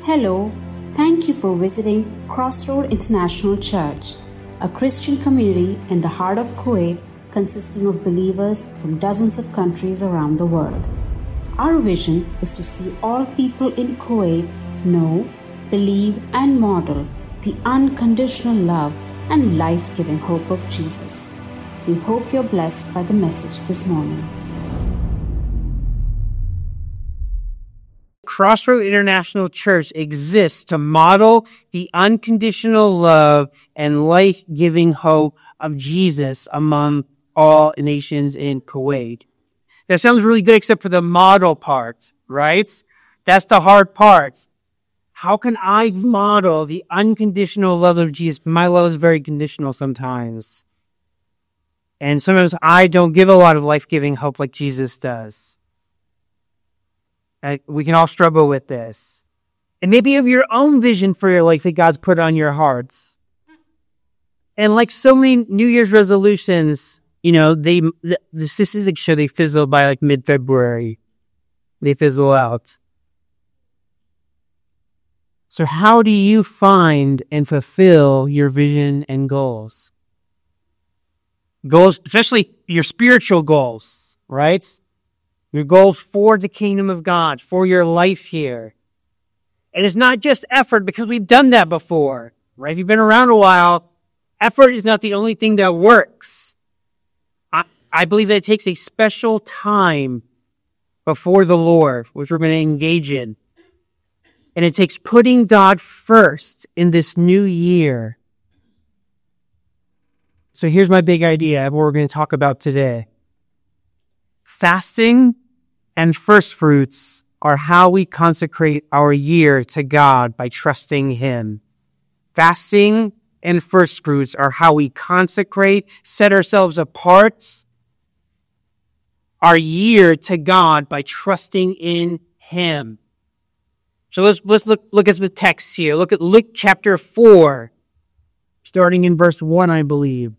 Hello, thank you for visiting Crossroad International Church, a Christian community in the heart of Kuwait consisting of believers from dozens of countries around the world. Our vision is to see all people in Kuwait know, believe, and model the unconditional love and life-giving hope of Jesus. We hope you're blessed by the message this morning. Crossroad International Church exists to model the unconditional love and life-giving hope of Jesus among all nations in Kuwait. That sounds really good except for the model part, right? That's the hard part. How can I model the unconditional love of Jesus? My love is very conditional sometimes. And sometimes I don't give a lot of life-giving hope like Jesus does. We can all struggle with this. And maybe you have your own vision for your life that God's put on your hearts. And like so many New Year's resolutions, the statistics show they fizzle by like mid-February. They fizzle out. So how do you find and fulfill your vision and goals? Goals, especially your spiritual goals, right? Your goals for the kingdom of God, for your life here. And it's not just effort because we've done that before, right? If you've been around a while, effort is not the only thing that works. I believe that it takes a special time before the Lord, which we're going to engage in. And it takes putting God first in this new year. So here's my big idea of what we're going to talk about today. Fasting and first fruits are how we consecrate our year to God by trusting Him. Fasting and first fruits are how we consecrate, set ourselves apart, our year to God by trusting in Him. So let's look at the text here. Look at Luke chapter 4, starting in verse 1, I believe.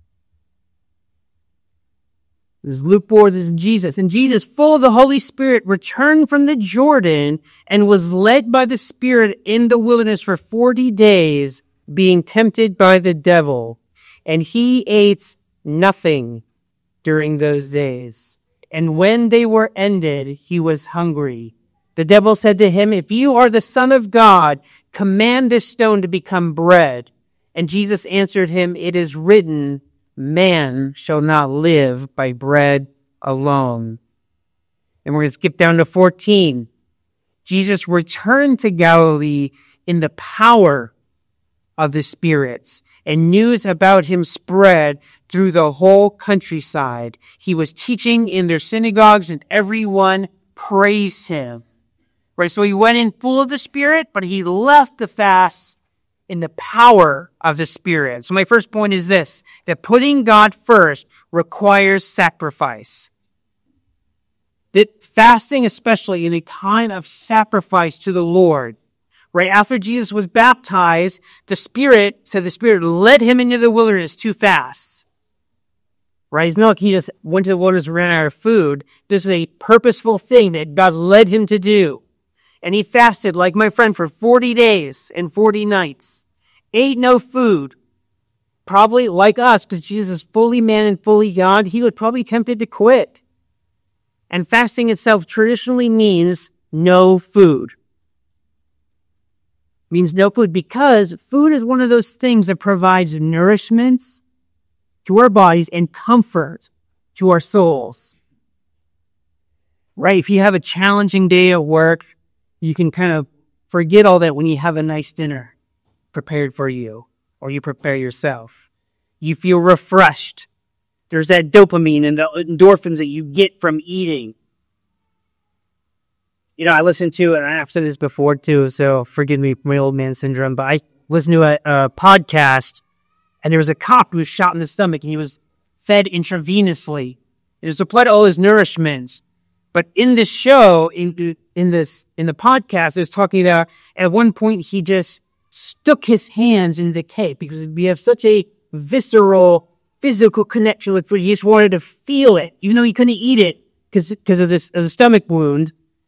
This is Luke 4, this is Jesus. And Jesus, full of the Holy Spirit, returned from the Jordan and was led by the Spirit in the wilderness for 40 days, being tempted by the devil. And he ate nothing during those days. And when they were ended, he was hungry. The devil said to him, "If you are the Son of God, command this stone to become bread." And Jesus answered him, "It is written, man shall not live by bread alone." And we're going to skip down to 14. Jesus returned to Galilee in the power of the Spirit, and news about him spread through the whole countryside. He was teaching in their synagogues, and everyone praised him. Right, so he went in full of the Spirit, but he left the fast in the power of the Spirit. So my first point is this, that putting God first requires sacrifice. That fasting, especially in a time of sacrifice to the Lord, right after Jesus was baptized, the Spirit led him into the wilderness to fast. Right? It's not like he just went to the wilderness and ran out of food. This is a purposeful thing that God led him to do. And he fasted, like my friend, for 40 days and 40 nights. Ate no food. Probably like us, because Jesus is fully man and fully God, he was probably tempted to quit. And fasting itself traditionally means no food. Means no food because food is one of those things that provides nourishment to our bodies and comfort to our souls. Right? If you have a challenging day at work, you can kind of forget all that when you have a nice dinner prepared for you, or you prepare yourself. You feel refreshed. There's that dopamine and the endorphins that you get from eating. I listened to, and I've said this before too, so forgive me for my old man syndrome, but I listened to a podcast, and there was a cop who was shot in the stomach, and he was fed intravenously. It was supplied all his nourishments. But in this show, in the podcast, it was talking about at one point he just stuck his hands in the cake because we have such a visceral, physical connection with food. He just wanted to feel it, even though he couldn't eat it because of the stomach wound.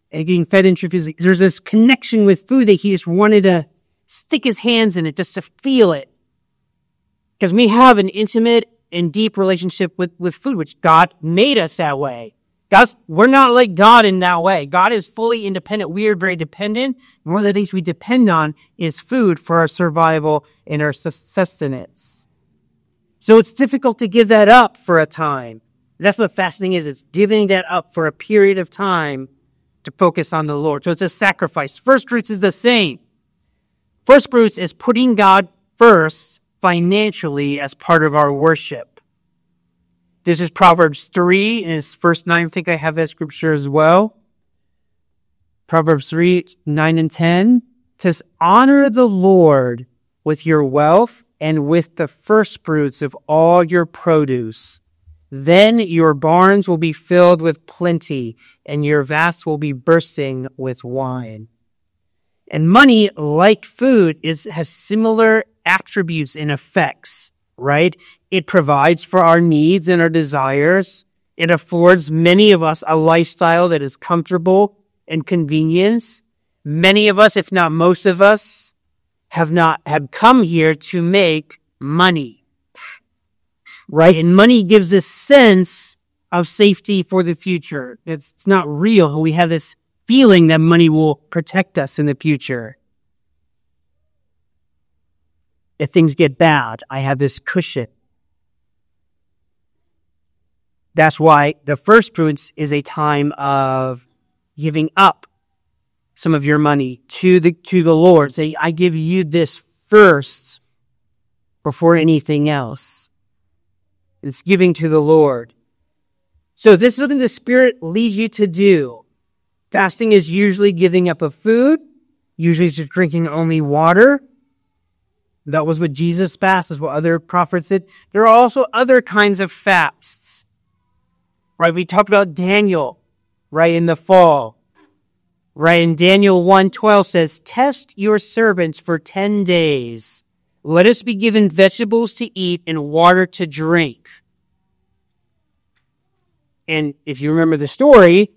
and getting fed intraphysically. There's this connection with food that he just wanted to stick his hands in it just to feel it. Because we have an intimate and deep relationship with food, which God made us that way. We're not like God in that way. God is fully independent. We are very dependent. And one of the things we depend on is food for our survival and our sustenance. So it's difficult to give that up for a time. That's what fasting is. It's giving that up for a period of time to focus on the Lord. So it's a sacrifice. First fruits is the same. First fruits is putting God first financially as part of our worship. This is Proverbs 3, and it's verse 9. I think I have that scripture as well. Proverbs 3, 9 and 10. It says, honor the Lord with your wealth and with the first fruits of all your produce. Then your barns will be filled with plenty, and your vats will be bursting with wine. And money, like food, has similar attributes and effects, right? It provides for our needs and our desires. It affords many of us a lifestyle that is comfortable and convenience. Many of us, if not most of us, have come here to make money, right? And money gives this sense of safety for the future. It's not real. We have this feeling that money will protect us in the future. If things get bad, I have this cushion. That's why the first fruits is a time of giving up some of your money to the Lord. Say, I give you this first before anything else. It's giving to the Lord. So this is something the Spirit leads you to do. Fasting is usually giving up of food. Usually it's just drinking only water. That was what Jesus fasted, what other prophets did. There are also other kinds of fasts. Right? We talked about Daniel, right, in the fall. Right? In Daniel 1:12 says, test your servants for 10 days. Let us be given vegetables to eat and water to drink. And if you remember the story,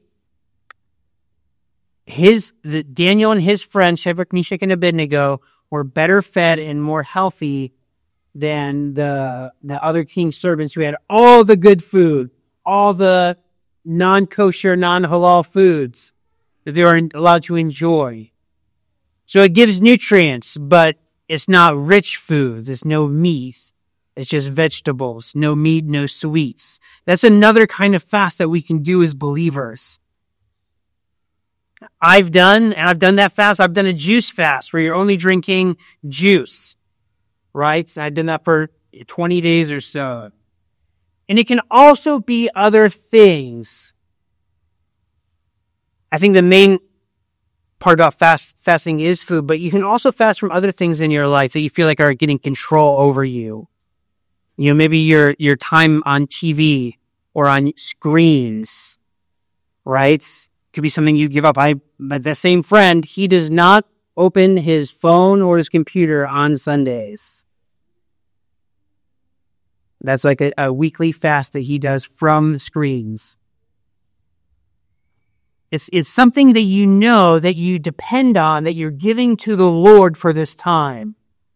Daniel and his friends, Shadrach, Meshach, and Abednego, were better fed and more healthy than the other king's servants who had all the good food, all the non-kosher, non-halal foods that they were allowed to enjoy. So it gives nutrients, but it's not rich foods. There's no meat. It's just vegetables. No meat, no sweets. That's another kind of fast that we can do as believers. I've done that fast. I've done a juice fast where you're only drinking juice, right? So I've done that for 20 days or so. And it can also be other things. I think the main part about fasting is food, but you can also fast from other things in your life that you feel like are getting control over you. You know, maybe your time on TV or on screens, right? Could be something you give up. But the same friend, he does not open his phone or his computer on Sundays. That's like a weekly fast that he does from screens. It's something that you know that you depend on, that you're giving to the Lord for this time.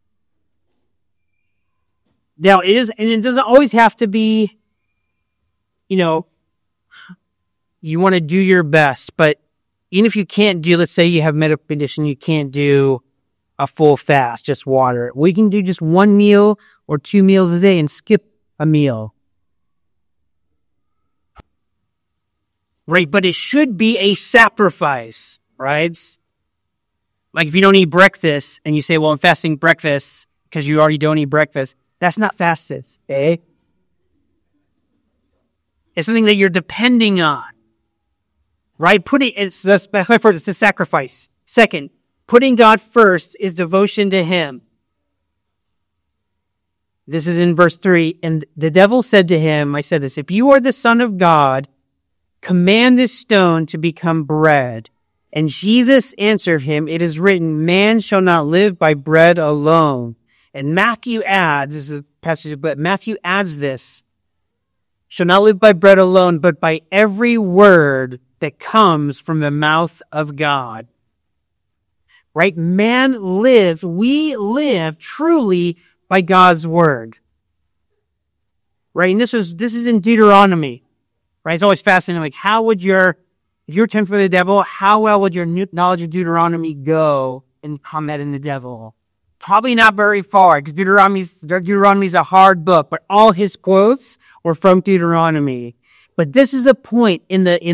Now, it doesn't always have to be, you want to do your best, but even if you can't do, let's say you have medical condition, you can't do a full fast, just water. We can do just one meal or 2 meals a day and skip a meal. Right, but it should be a sacrifice, right? Like if you don't eat breakfast and you say, well, I'm fasting breakfast because you already don't eat breakfast, that's not fastest, eh? It's something that you're depending on, right? It's a sacrifice. Second, putting God first is devotion to Him. This is in verse 3. And the devil said to him, I said this, if you are the Son of God, command this stone to become bread. And Jesus answered him, it is written, man shall not live by bread alone. And Matthew adds, this is a passage, but Matthew adds this, shall not live by bread alone, but by every word that comes from the mouth of God. Right? We live truly by God's word. Right? And this is in Deuteronomy. Right? It's always fascinating. Like, if you're tempted by the devil, how well would your knowledge of Deuteronomy go in combating the devil? Probably not very far, because Deuteronomy's a hard book, but all his quotes were from Deuteronomy. But this is a point in the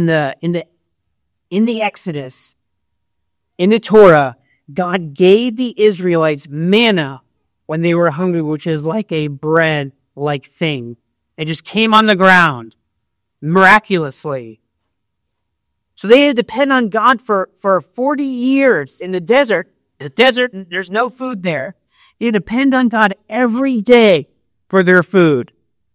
Exodus, in the Torah, God gave the Israelites manna when they were hungry, which is like a bread-like thing. It just came on the ground miraculously. So they had to depend on God for 40 years in the desert. The desert, there's no food there. They had to depend on God every day for their food.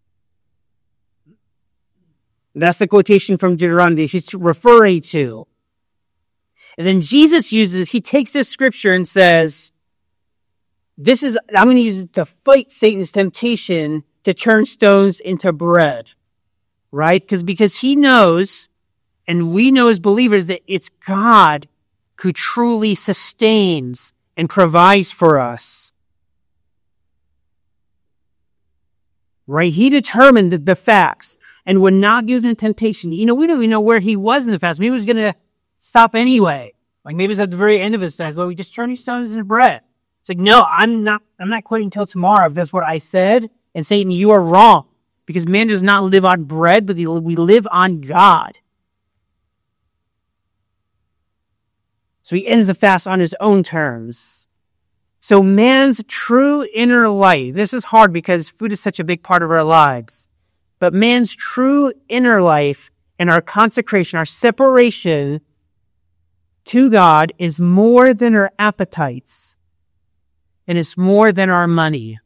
That's the quotation from Deuteronomy she's referring to. And then Jesus he takes this scripture and says, I'm going to use it to fight Satan's temptation to turn stones into bread. Right? Because he knows, and we know as believers, that it's God who truly sustains and provides for us. Right? He determined the facts and would not give them temptation. We don't even know where he was in the fast. Maybe he was going to stop anyway. Like maybe it's at the very end of his fast. Well, we just turn these stones into bread. It's like, no, I'm not quitting until tomorrow if that's what I said. And Satan, you are wrong. Because man does not live on bread, but we live on God. So he ends the fast on his own terms. So man's true inner life, this is hard because food is such a big part of our lives, but man's true inner life and our consecration, our separation to God is more than our appetites, and it's more than our money.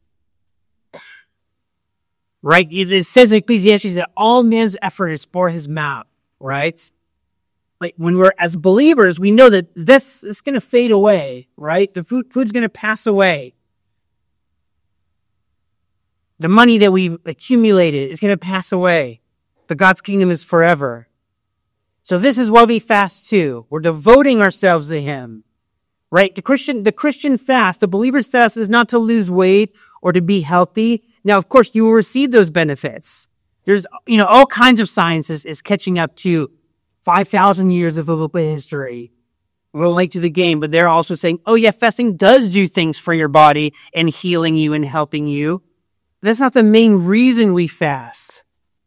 Right? It says in Ecclesiastes that all man's effort is for his mouth, right? Like when we're as believers, we know that it's going to fade away, right? The food's going to pass away. The money that we've accumulated is going to pass away. But God's kingdom is forever. So this is why we fast too. We're devoting ourselves to Him, right? The Christian fast, the believer's fast is not to lose weight or to be healthy. Now, of course, you will receive those benefits. There's, all kinds of science is catching up to 5,000 years of biblical history. We're late to the game, but they're also saying, oh yeah, fasting does do things for your body and healing you and helping you. That's not the main reason we fast.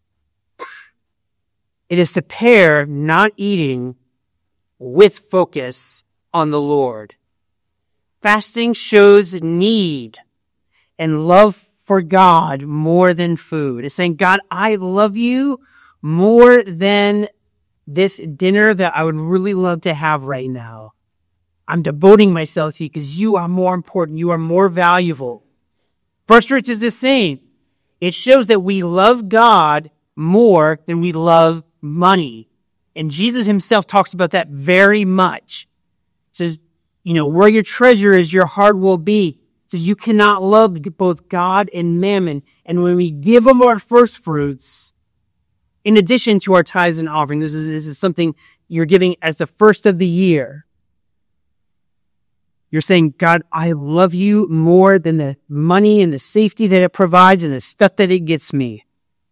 It is to pair not eating with focus on the Lord. Fasting shows need and love for God more than food. It's saying, God, I love you more than this dinner that I would really love to have right now. I'm devoting myself to you because you are more important. You are more valuable. First Fruits is the same. It shows that we love God more than we love money. And Jesus himself talks about that very much. He says, where your treasure is, your heart will be. He says, you cannot love both God and mammon. And when we give them our first fruits, in addition to our tithes and offering, this is something you're giving as the first of the year. You're saying, God, I love you more than the money and the safety that it provides and the stuff that it gets me.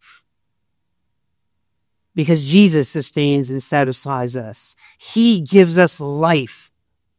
Because Jesus sustains and satisfies us. He gives us life.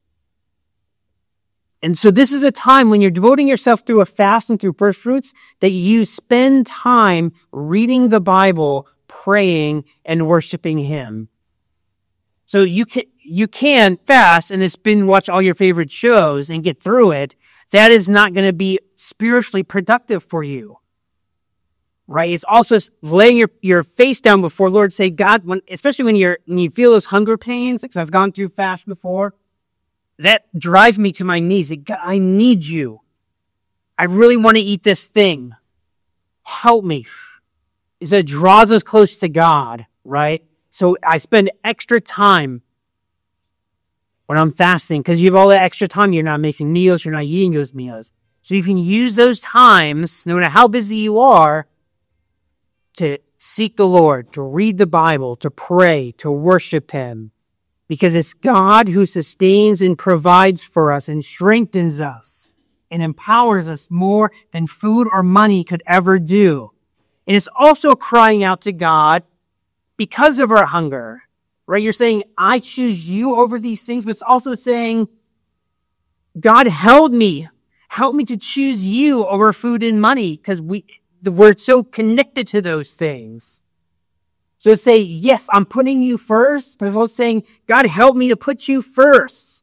And so this is a time when you're devoting yourself through a fast and through first fruits that you spend time reading the Bible, praying, and worshiping Him. So you can fast and then watch all your favorite shows and get through it. That is not going to be spiritually productive for you. Right? It's also laying your face down before Lord, say, God, especially when you feel those hunger pains, because I've gone through fast before, that drives me to my knees. God, I need you. I really want to eat this thing. Help me. So it draws us close to God, right? So I spend extra time when I'm fasting, because you have all that extra time. You're not making meals. You're not eating those meals. So you can use those times, no matter how busy you are, to seek the Lord, to read the Bible, to pray, to worship Him. Because it's God who sustains and provides for us and strengthens us and empowers us more than food or money could ever do. And it's also crying out to God because of our hunger, right? You're saying, I choose you over these things, but it's also saying, God, help me to choose you over food and money, because we're so connected to those things. So say, yes, I'm putting you first, but it's also saying, God, help me to put you first.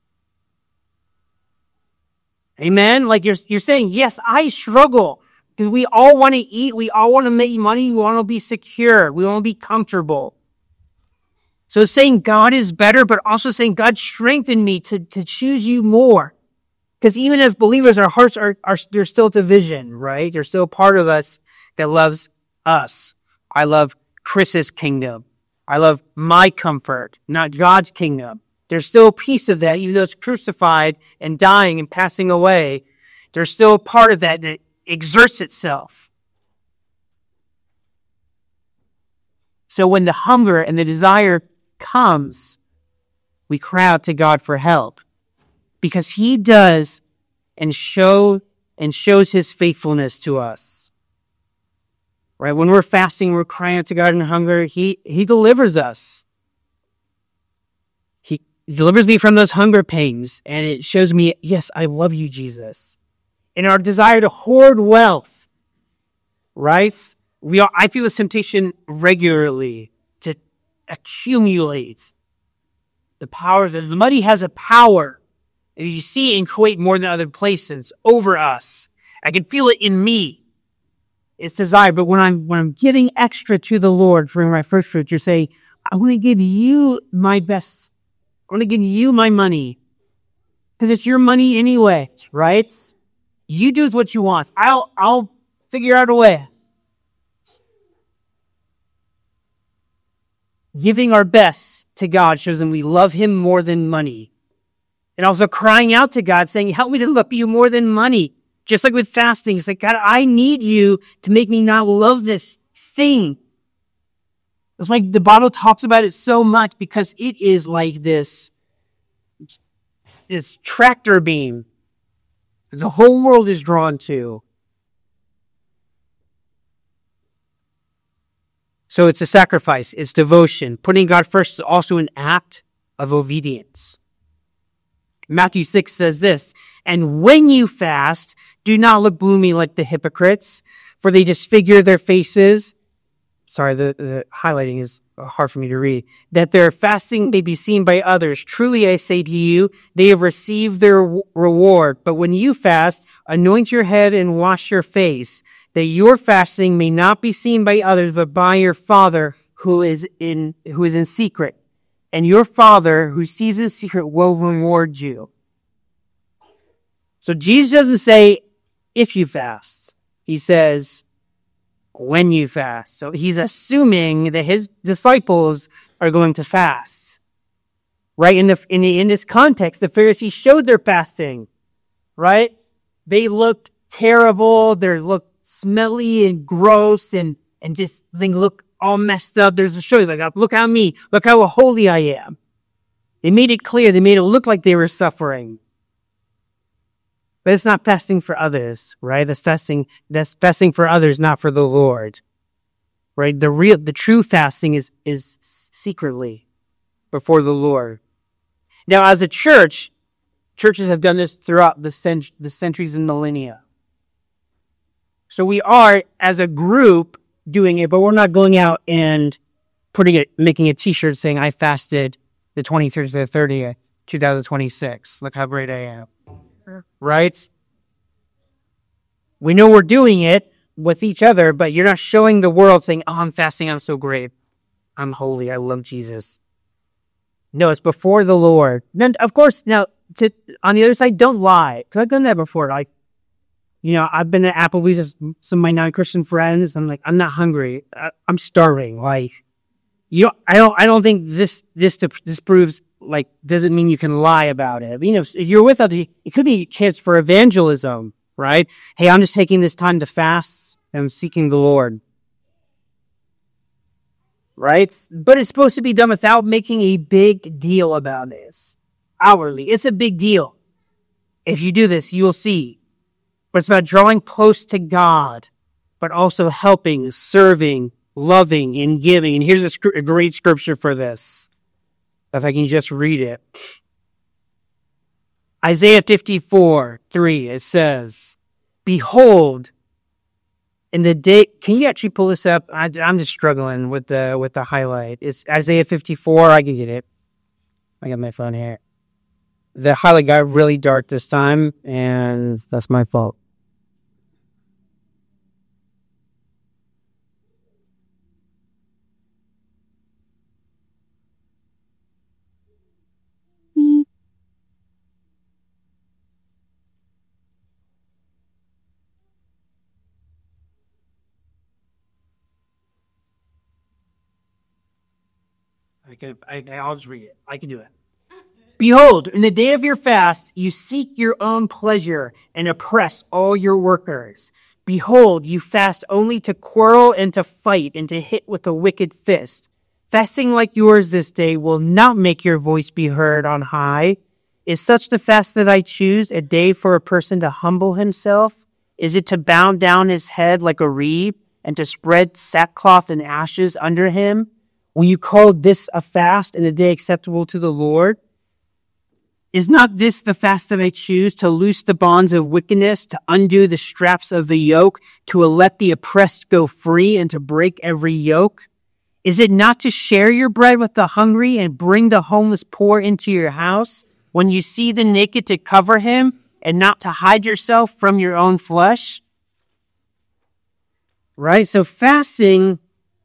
Amen? Like you're saying, yes, I struggle, because we all want to eat, we all want to make money, we want to be secure, we want to be comfortable. So saying God is better, but also saying, God, strengthen me to choose you more. Because even as believers, our hearts are there's still division, right? There's still part of us that loves us. I love Chris's kingdom. I love my comfort, not God's kingdom. There's still a piece of that, even though it's crucified and dying and passing away. There's still a part of that exerts itself. So when the hunger and the desire comes, we cry out to God for help, because He does and shows His faithfulness to us. Right? When we're fasting, we're crying out to God in hunger, He delivers us. He delivers me from those hunger pains, and it shows me, yes, I love you, Jesus. In our desire to hoard wealth, right? I feel this temptation regularly to accumulate the power. The money has a power, and you see it in Kuwait more than other places, over us. I can feel it in me. It's desire. But when I'm giving extra to the Lord for my first fruit, you're saying, I want to give you my best. I want to give you my money, because it's your money anyway, right? You do what you want. I'll figure out a way. Giving our best to God shows that we love Him more than money. And also crying out to God, saying, help me to love you more than money. Just like with fasting, it's like, God, I need you to make me not love this thing. That's why the Bible talks about it so much, because it is like this tractor beam the whole world is drawn to. So it's a sacrifice, it's devotion. Putting God first is also an act of obedience. Matthew 6 says this, and when you fast, do not look gloomy like the hypocrites, for they disfigure their faces. Sorry, the highlighting is hard for me to read. That their fasting may be seen by others. Truly I say to you, they have received their reward. But when you fast, anoint your head and wash your face, that your fasting may not be seen by others, but by your Father who is in secret. And your Father who sees in secret will reward you. So Jesus doesn't say, if you fast. He says, when you fast. So He's assuming that His disciples are going to fast. Right? In this context, the Pharisees showed their fasting. Right? They looked terrible. They looked smelly and gross and just they look all messed up. There's a show like, look at me. Look how holy I am. They made it clear. They made it look like they were suffering. But it's not fasting for others, right? That's fasting for others, not for the Lord. Right? The true fasting is secretly before the Lord. Now, as a church, churches have done this throughout the centuries and millennia. So we are, as a group, doing it, but we're not going out and making a t-shirt saying, I fasted the 23rd to the 30th, 2026. Look how great I am. Right? We know we're doing it with each other, but you're not showing the world saying, oh, I'm fasting, I'm so great. I'm holy, I love Jesus. No, it's before the Lord. Then, of course, now, on the other side, don't lie. Because I've done that before. Like, I've been at Applebee's with some of my non-Christian friends. I'm like, I'm not hungry. I'm starving. Like, I don't think this proves, like, doesn't mean you can lie about it. If you're with others, it could be a chance for evangelism, right? Hey, I'm just taking this time to fast and I'm seeking the Lord. right? But it's supposed to be done without making a big deal about this. Outwardly, it's a big deal. If you do this, you will see. But it's about drawing close to God, but also helping, serving, loving, and giving. And here's a great scripture for this, if I can just read it. Isaiah 54:3, it says, "Behold, in the day," can you actually pull this up? I'm just struggling with the highlight. It's Isaiah 54. I can get it. I got my phone here. The highlight got really dark this time, and that's my fault. I'll just read it. I can do it. "Behold, in the day of your fast, you seek your own pleasure and oppress all your workers. Behold, you fast only to quarrel and to fight and to hit with a wicked fist. Fasting like yours this day will not make your voice be heard on high. Is such the fast that I choose, a day for a person to humble himself? Is it to bow down his head like a reed and to spread sackcloth and ashes under him? Will you call this a fast and a day acceptable to the Lord? Is not this the fast that I choose, to loose the bonds of wickedness, to undo the straps of the yoke, to let the oppressed go free, and to break every yoke? Is it not to share your bread with the hungry and bring the homeless poor into your house? When you see the naked, to cover him, and not to hide yourself from your own flesh?" Right? So fasting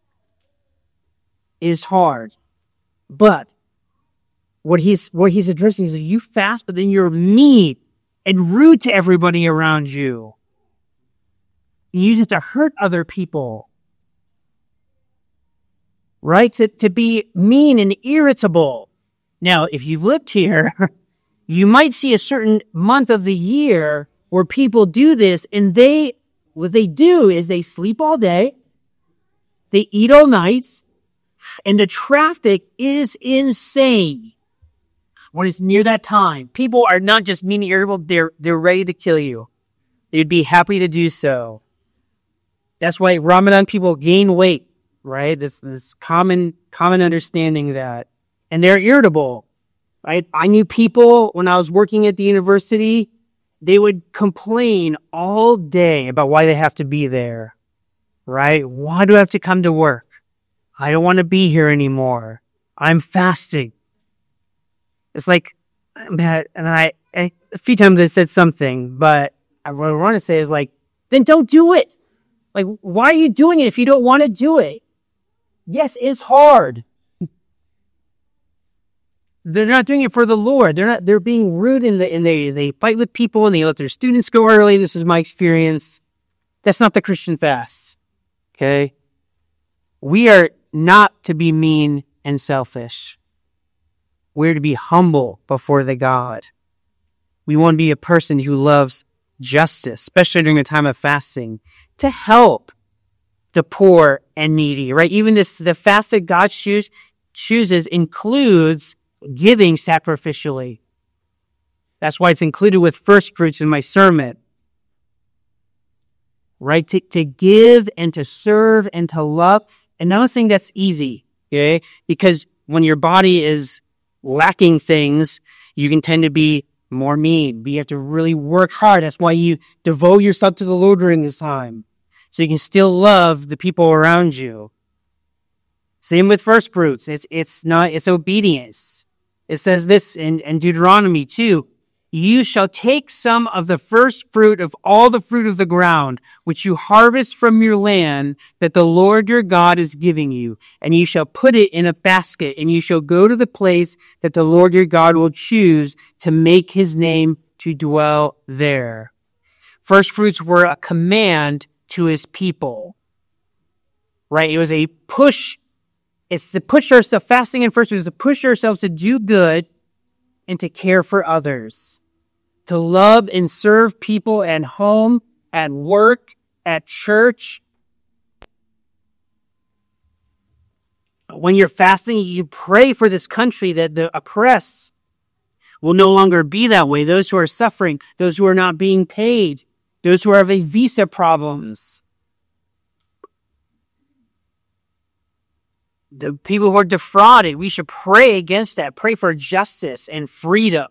is hard. But what he's addressing is that you fast, but then you're mean and rude to everybody around you. You use it to hurt other people. Right? To be mean and irritable. Now, if you've lived here, you might see a certain month of the year where people do this, and what they do is they sleep all day, they eat all night, and the traffic is insane when it's near that time. People are not just mean and irritable, they're ready to kill you. They'd be happy to do so. That's why Ramadan people gain weight, right? This common understanding that. And they're irritable, right? I knew people when I was working at the university, they would complain all day about why they have to be there, right? Why do I have to come to work? I don't want to be here anymore. I'm fasting. It's like, man, and a few times I said something, but what I want to say is like, then don't do it. Like, why are you doing it if you don't want to do it? Yes, it's hard. They're not doing it for the Lord. They're being rude and they fight with people and they let their students go early. This is my experience. That's not the Christian fast. Okay? We are not to be mean and selfish. We're to be humble before the God. We want to be a person who loves justice, especially during a time of fasting, to help the poor and needy, right? Even the fast that God chooses includes giving sacrificially. That's why it's included with first fruits in my sermon. Right? To give and to serve and to love. And I'm not saying that's easy, okay? Because when your body is lacking things, you can tend to be more mean. But you have to really work hard. That's why you devote yourself to the Lord during this time. So you can still love the people around you. Same with first fruits. It's obedience. It says this in Deuteronomy 2, "You shall take some of the first fruit of all the fruit of the ground, which you harvest from your land, that the Lord your God is giving you, and you shall put it in a basket, and you shall go to the place that the Lord your God will choose to make his name to dwell there." First fruits were a command to his people, right? It was a push. It's to push ourselves, fasting and first fruits, to push ourselves to do good and to care for others, to love and serve people at home, at work, at church. When you're fasting, you pray for this country that the oppressed will no longer be that way. Those who are suffering, those who are not being paid, those who are having visa problems, the people who are defrauded. We should pray against that. Pray for justice and freedom.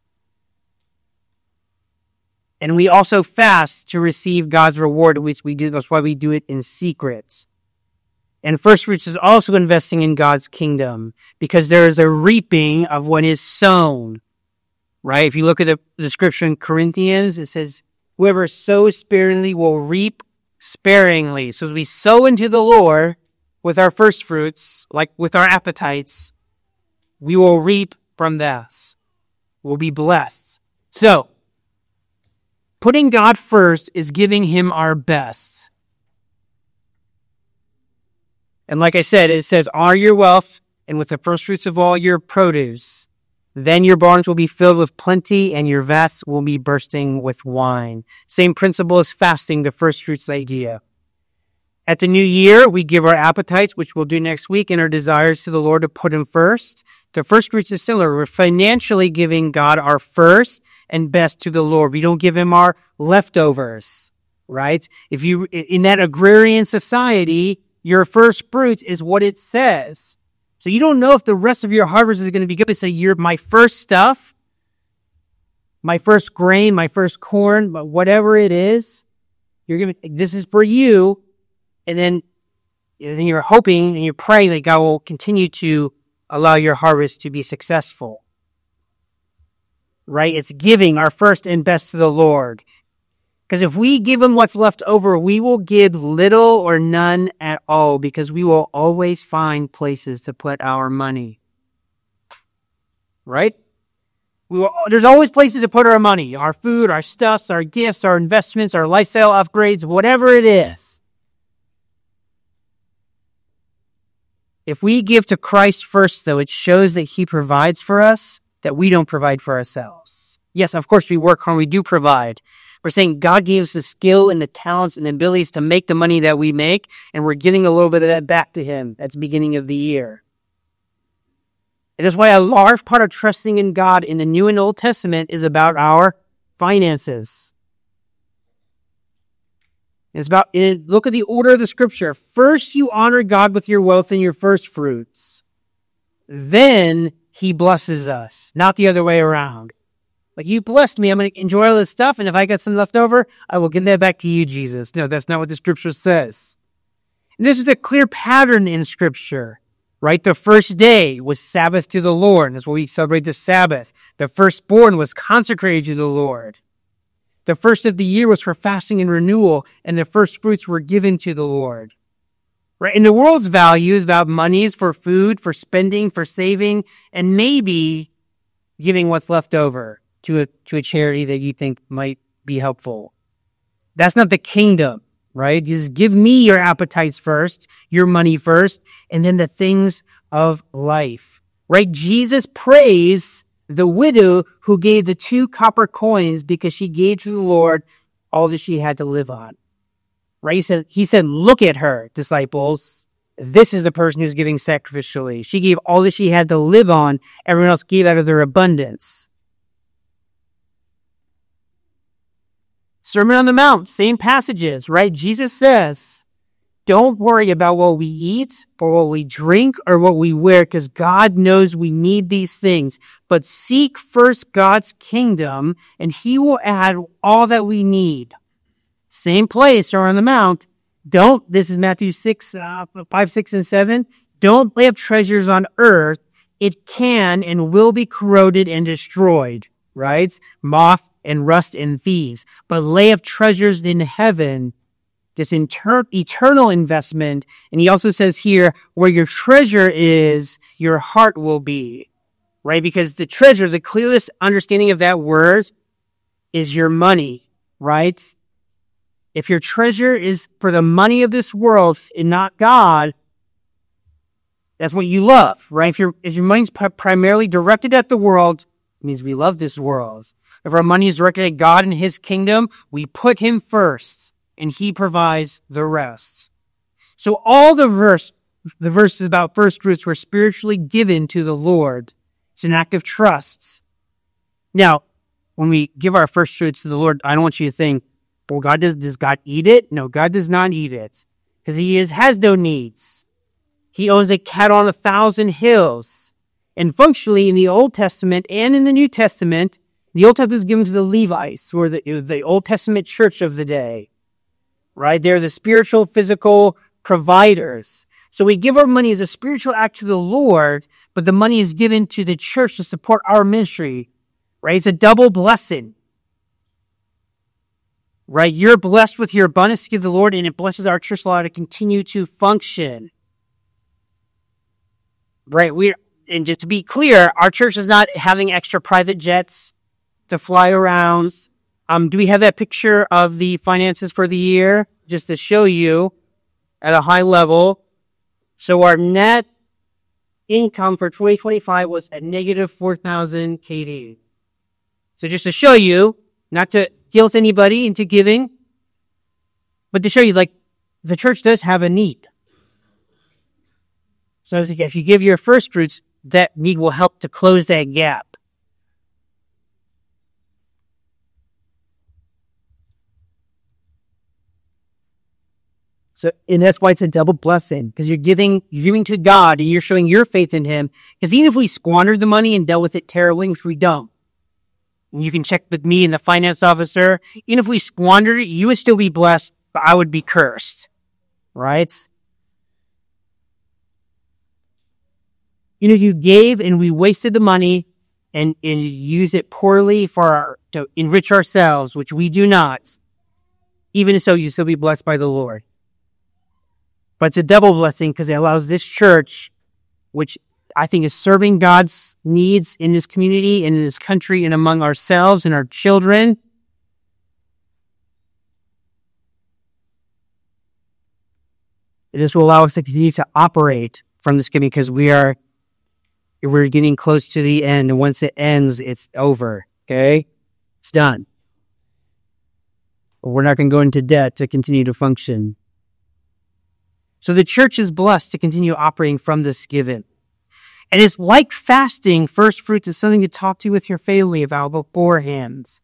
And we also fast to receive God's reward, which we do. That's why we do it in secret. And first fruits is also investing in God's kingdom, because there is a reaping of what is sown. Right? If you look at the scripture in Corinthians, it says, whoever sows sparingly will reap sparingly. So as we sow into the Lord with our first fruits, like with our appetites, we will reap from this. We'll be blessed. So, putting God first is giving him our best. And like I said, it says, honor your wealth, and with the first fruits of all your produce, then your barns will be filled with plenty, and your vats will be bursting with wine. Same principle as fasting, the first fruits idea. At the new year, we give our appetites, which we'll do next week, and our desires to the Lord to put him first. The first fruits is similar. We're financially giving God our first and best to the Lord. We don't give him our leftovers, right? If you, in that agrarian society, your first fruits is what it says. So you don't know if the rest of your harvest is going to be good. So you're my first stuff, my first grain, my first corn, whatever it is, you're giving, this is for you. And then you're hoping and you're praying that God will continue to allow your harvest to be successful. Right? It's giving our first and best to the Lord. Because if we give him what's left over, we will give little or none at all, because we will always find places to put our money. Right? There's always places to put our money. Our food, our stuffs, our gifts, our investments, our lifestyle upgrades, whatever it is. If we give to Christ first, though, it shows that he provides for us, that we don't provide for ourselves. Yes, of course, we work hard, we do provide. We're saying God gave us the skill and the talents and the abilities to make the money that we make, and we're giving a little bit of that back to him at the beginning of the year. And that's why a large part of trusting in God in the New and Old Testament is about our finances. It's about, look at the order of the scripture. First, you honor God with your wealth and your first fruits. Then he blesses us, not the other way around. Like, you blessed me, I'm going to enjoy all this stuff, and if I got some left over, I will give that back to you, Jesus. No, that's not what the scripture says. And this is a clear pattern in scripture, right? The first day was Sabbath to the Lord. That's why we celebrate the Sabbath. The firstborn was consecrated to the Lord. The first of the year was for fasting and renewal, and the first fruits were given to the Lord. Right? And the world's value is about monies for food, for spending, for saving, and maybe giving what's left over to a charity that you think might be helpful. That's not the kingdom, right? You just give me your appetites first, your money first, and then the things of life. Right? Jesus praised the widow who gave the 2 copper coins because she gave to the Lord all that she had to live on. Right? He said, look at her, disciples. This is the person who's giving sacrificially. She gave all that she had to live on. Everyone else gave out of their abundance. Sermon on the Mount, same passages, right? Jesus says, don't worry about what we eat or what we drink or what we wear, because God knows we need these things. But seek first God's kingdom, and he will add all that we need. Same place, or on the Mount. This is Matthew 6, 5, 6, and 7. Don't lay up treasures on earth. It can and will be corroded and destroyed, right? Moth and rust and thieves. But lay up treasures in heaven, this eternal investment. And he also says here, where your treasure is, your heart will be, right? Because the treasure, the clearest understanding of that word is your money, right? If your treasure is for the money of this world and not God, that's what you love, right? If your money's primarily directed at the world, it means we love this world. If our money is directed at God and his kingdom, we put him first, and he provides the rest. So all the the verse is about first fruits were spiritually given to the Lord. It's an act of trust. Now, when we give our first fruits to the Lord, I don't want you to think, well, does God eat it? No, God does not eat it because he has no needs. He owns a cattle on 1,000 hills. And functionally, in the Old Testament and in the New Testament, the Old Testament was given to the Levites, who were the Old Testament church of the day. Right? They're the spiritual, physical providers. So we give our money as a spiritual act to the Lord, but the money is given to the church to support our ministry. Right? It's a double blessing. Right? You're blessed with your abundance to give the Lord, and it blesses our church law to continue to function. Right? And just to be clear, our church is not having extra private jets to fly around. Do we have that picture of the finances for the year? Just to show you at a high level. So our net income for 2025 was at negative 4,000 KD. So just to show you, not to guilt anybody into giving, but to show you, like, the church does have a need. So if you give your first fruits, that need will help to close that gap. So, and that's why it's a double blessing, because you're giving to God and you're showing your faith in him. Because even if we squandered the money and dealt with it terribly, which we don't, and you can check with me and the finance officer, even if we squandered it, you would still be blessed, but I would be cursed. Right? You gave and we wasted the money and used it poorly to enrich ourselves, which we do not. Even so, you still be blessed by the Lord. But it's a double blessing because it allows this church, which I think is serving God's needs in this community and in this country and among ourselves and our children. This will allow us to continue to operate from this giving because we're getting close to the end. And once it ends, it's over. Okay? It's done. But we're not going to go into debt to continue to function. So the church is blessed to continue operating from this giving. And it's like fasting. First fruits is something to talk to with your family about beforehand.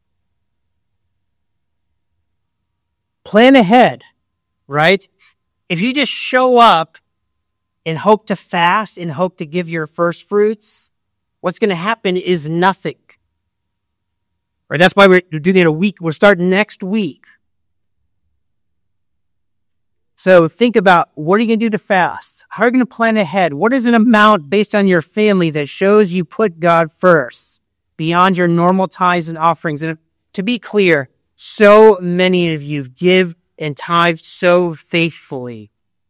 Plan ahead, right? If you just show up and hope to fast and hope to give your first fruits, what's going to happen is nothing. Right? That's why we're doing it in a week. We'll start next week. So think about, what are you going to do to fast? How are you going to plan ahead? What is an amount based on your family that shows you put God first beyond your normal tithes and offerings? And to be clear, so many of you give and tithe so faithfully.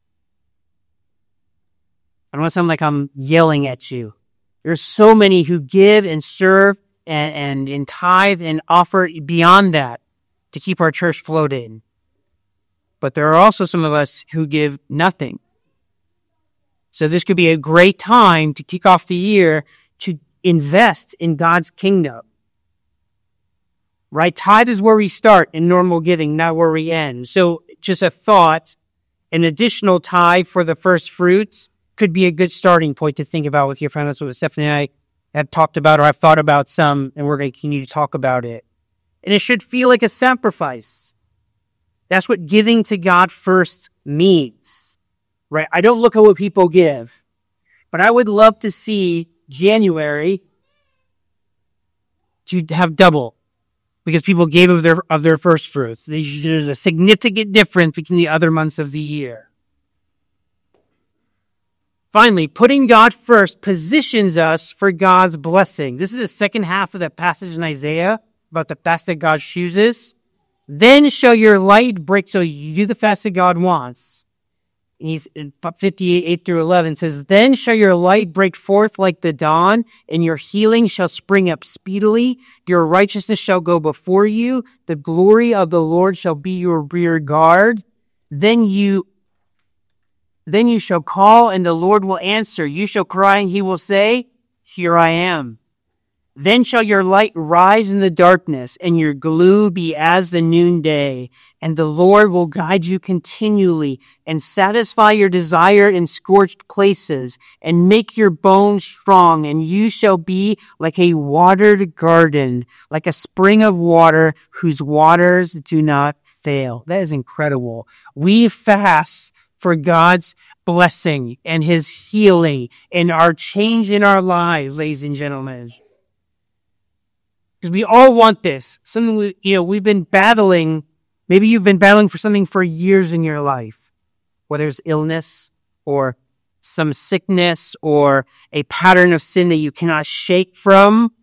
I don't want to sound like I'm yelling at you. There's so many who give and serve and tithe and offer beyond that to keep our church floating. But there are also some of us who give nothing. So this could be a great time to kick off the year to invest in God's kingdom. Right? Tithe is where we start in normal giving, not where we end. So just a thought, an additional tithe for the first fruits could be a good starting point to think about with your friends. That's what Stephanie and I have talked about, or I've thought about some, and we're going to continue to talk about it. And it should feel like a sacrifice. That's what giving to God first means, right? I don't look at what people give, but I would love to see January to have double because people gave of their first fruits. There's a significant difference between the other months of the year. Finally, putting God first positions us for God's blessing. This is the second half of that passage in Isaiah about the fast that God chooses. Then shall your light break. So you do the fast that God wants. And he's in 58, 8 through 11 says, then shall your light break forth like the dawn, and your healing shall spring up speedily. Your righteousness shall go before you. The glory of the Lord shall be your rear guard. Then you shall call, and the Lord will answer. You shall cry, and he will say, here I am. Then shall your light rise in the darkness, and your gloom be as the noonday. And the Lord will guide you continually, and satisfy your desire in scorched places, and make your bones strong. And you shall be like a watered garden, like a spring of water, whose waters do not fail. That is incredible. We fast for God's blessing and his healing and our change in our lives, ladies and gentlemen. Because we all want this. Something we've been battling. Maybe you've been battling for something for years in your life, whether it's illness or some sickness or a pattern of sin that you cannot shake from.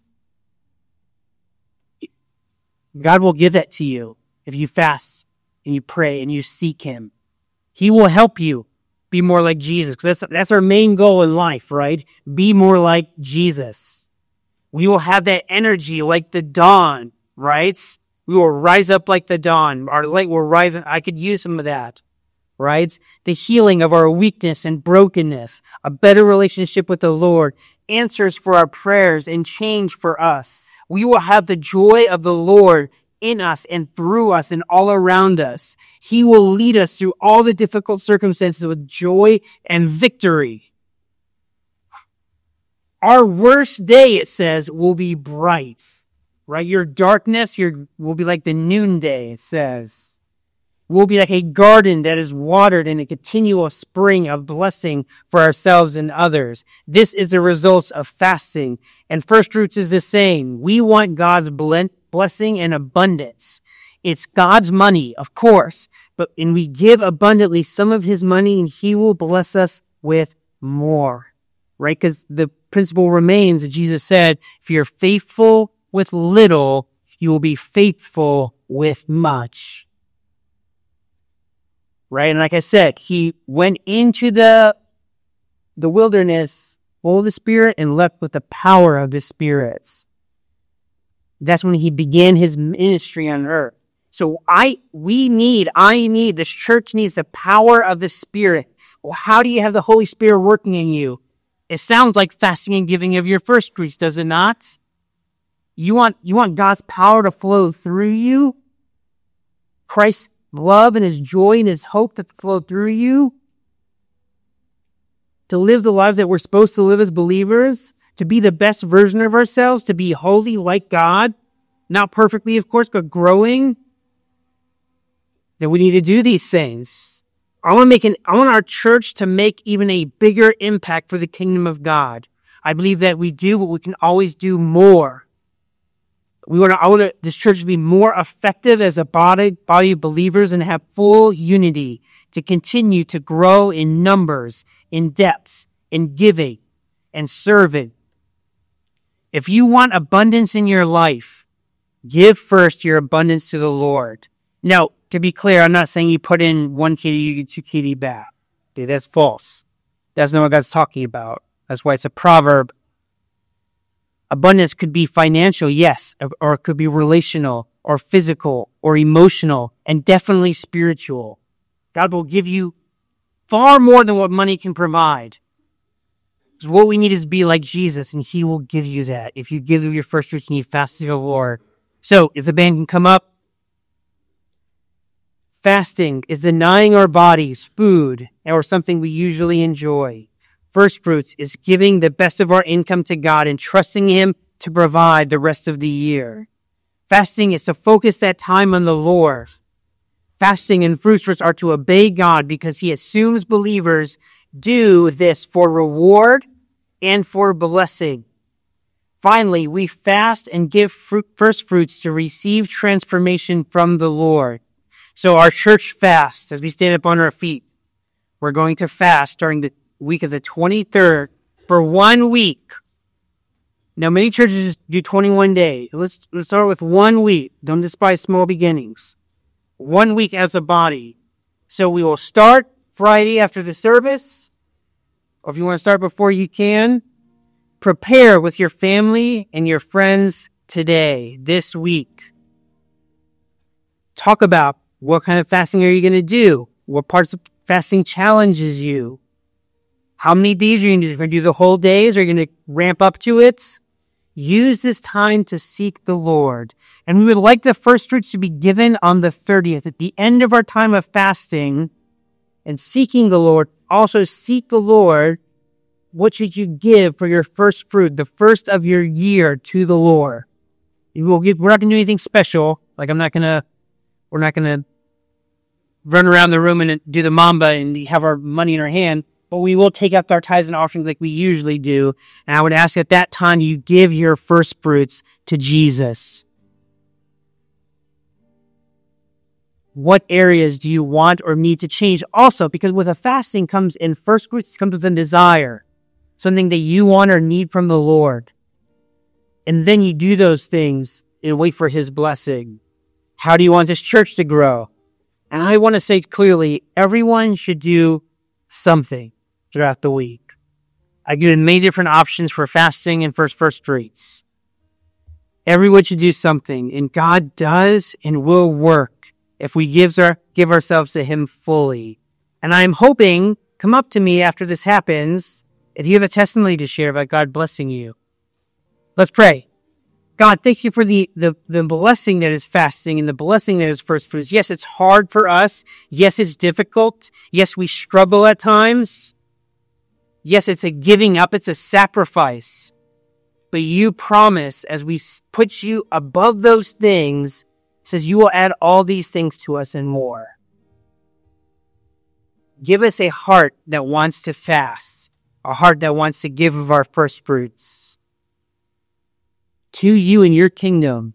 God will give that to you if you fast and you pray and you seek him. He will help you be more like Jesus, because that's our main goal in life, right? Be more like Jesus. We will have that energy like the dawn, right? We will rise up like the dawn. Our light will rise. I could use some of that, right? The healing of our weakness and brokenness, a better relationship with the Lord, answers for our prayers and change for us. We will have the joy of the Lord in us and through us and all around us. He will lead us through all the difficult circumstances with joy and victory. Our worst day, it says, will be bright, right? Your darkness will be like the noonday, it says. We'll be like a garden that is watered in a continual spring of blessing for ourselves and others. This is the result of fasting. And First Fruits is the same. We want God's blessing and abundance. It's God's money, of course, but when we give abundantly some of his money, and he will bless us with more, right? Because the principle remains that Jesus said, if you're faithful with little, you will be faithful with much. Right? And like I said, he went into the wilderness full of the Spirit and left with the power of the Spirit. That's when he began his ministry on earth. So I need, this church needs the power of the Spirit. Well, how do you have the Holy Spirit working in you? It sounds like fasting and giving of your first fruits, does it not? You want God's power to flow through you? Christ's love and his joy and his hope that flow through you? To live the lives that we're supposed to live as believers? To be the best version of ourselves? To be holy like God? Not perfectly, of course, but growing? Then we need to do these things. I want our church to make even a bigger impact for the kingdom of God. I believe that we do, but we can always do more. I want this church to be more effective as a body of believers and have full unity to continue to grow in numbers, in depths, in giving, and serving. If you want abundance in your life, give first your abundance to the Lord. Now, to be clear, I'm not saying you put in 1 KD, you get 2 KD back. Okay, that's false. That's not what God's talking about. That's why it's a proverb. Abundance could be financial, yes, or it could be relational, or physical, or emotional, and definitely spiritual. God will give you far more than what money can provide. So what we need is to be like Jesus, and he will give you that. If you give your first fruits and you fast to the Lord. So, if the band can come up. Fasting is denying our bodies food or something we usually enjoy. First fruits is giving the best of our income to God and trusting him to provide the rest of the year. Fasting is to focus that time on the Lord. Fasting and first fruits are to obey God because he assumes believers do this for reward and for blessing. Finally, we fast and give first fruits to receive transformation from the Lord. So our church fasts as we stand up on our feet. We're going to fast during the week of the 23rd for 1 week. Now, many churches do 21 days. Let's start with 1 week. Don't despise small beginnings. 1 week as a body. So we will start Friday after the service. Or if you want to start before, you can. Prepare with your family and your friends today, this week. Talk about what kind of fasting are you going to do? What parts of fasting challenges you? How many days are you going to do? Are you going to do the whole days? Are you going to ramp up to it? use this time to seek the Lord. And we would like the first fruits to be given on the 30th. At the end of our time of fasting and seeking the Lord, also seek the Lord. What should you give for your first fruit, the first of your year to the Lord? We're not going to do anything special. Like we're not going to run around the room and do the mamba and have our money in our hand, but we will take up our tithes and offerings like we usually do. And I would ask at that time you give your first fruits to Jesus. What areas do you want or need to change? Also, because with a fasting comes in first fruits, comes with a desire, something that you want or need from the Lord. And then you do those things and wait for His blessing. How do you want this church to grow? And I want to say clearly, everyone should do something throughout the week. I've given many different options for fasting and first fruits. Everyone should do something, and God does and will work if we give ourselves to Him fully. And I'm hoping, come up to me after this happens, if you have a testimony to share about God blessing you. Let's pray. God, thank you for the blessing that is fasting and the blessing that is first fruits. Yes, it's hard for us. Yes, it's difficult. Yes, we struggle at times. Yes, it's a giving up. It's a sacrifice. But you promise, as we put you above those things, says you will add all these things to us and more. Give us a heart that wants to fast, a heart that wants to give of our first fruits to you and your kingdom.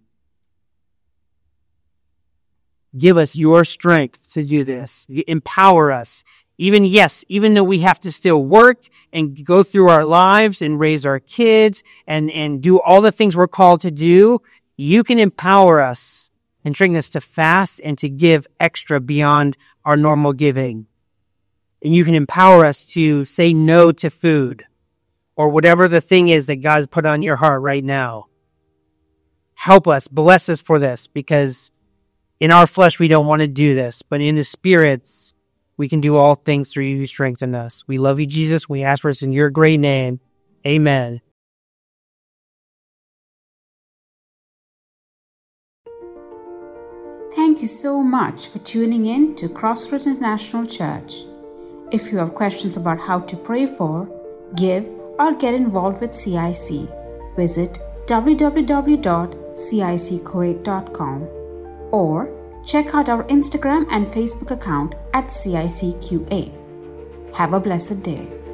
Give us your strength to do this. Empower us. Even though we have to still work and go through our lives and raise our kids and do all the things we're called to do, you can empower us and train us to fast and to give extra beyond our normal giving. And you can empower us to say no to food or whatever the thing is that God's put on your heart right now. Help us, bless us for this, because in our flesh we don't want to do this, but in the spirits we can do all things through you who strengthen us. We love you, Jesus. We ask for this in your great name. Amen. Thank you so much for tuning in to Crossroads International Church. If you have questions about how to pray for, give, or get involved with CIC, visit www.cickuwait.com or check out our Instagram and Facebook account at CICQA. Have a blessed day.